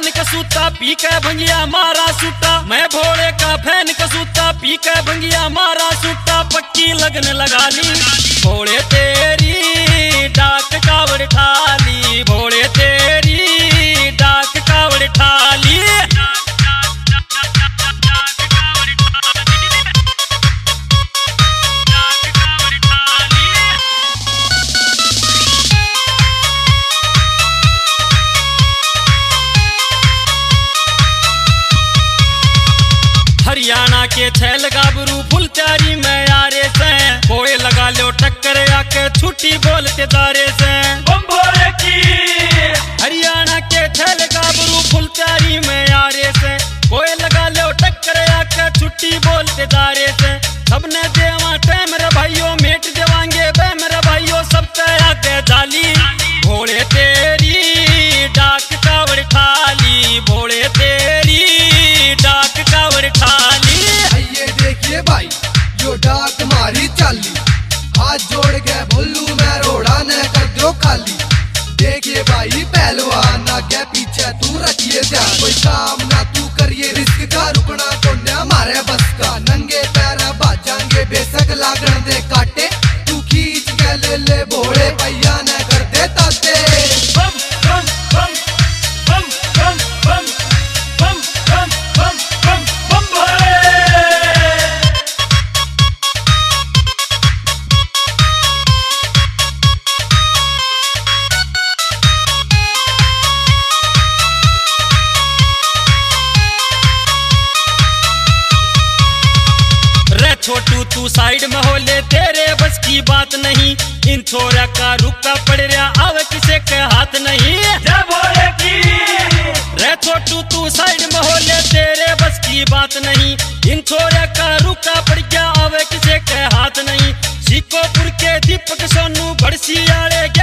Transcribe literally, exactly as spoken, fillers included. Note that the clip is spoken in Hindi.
फैन कसूता पी के भंगिया मारा सूटा, मैं भोले का फैन कसूता पी के भंगिया मारा सूटा, पक्की लगन लगा ली भोले तेरी डाक कावड़ ठाली, भोले तेरी डाक कावड़ ठाली। हरियाणा के छैल गाबरू फुल चारी में यारे से, कोई लगा लो टक्कर आके छुट्टी बोलते दारे से भोले की। हरियाणा के छैल गाबरू फुल चारी में यारे से, कोई लगा लो टक्कर आके छुट्टी बोलते दारे से, सबने देवा टाइम रे भाइयों मेट देवांगे बे मेरे भाइयों सबसे आगे जाली, भोले तेरी डाक कावड़ ठाली, भोले तेरी डाक कावड़ ठाली। आइए देखिए भाई जो डाक मारी चाली, हाथ जोड़ के भोलू मैं रोड़ा न कर दो खाली, देखिए भाई पहलवान आगे पीछे तू रखिए ध्यान, कोई काम ना तू करिए रिस्क का रुकना तो न मारे बस का, नंगे पैर बाजांगे बेसक लागण दे काटे, तू खींच के ले ले भोले भैया न कर दे ताते। बम बम बम बम बम बम बम बम बम बम बम भोले। छोटू तू साइड में हो ले तेरे बस की बात नहीं, इन छोरा का रुका पड़ रहा आवे किसे के हाथ नहीं, जय भोले की। रे छोटू तू साइड में हो ले तेरे बस की बात नहीं, इन छोरा का रुका पड़ गया आवे किसे के हाथ नहीं, सीकोपुर के दीपक सोनू बड़सी आड़े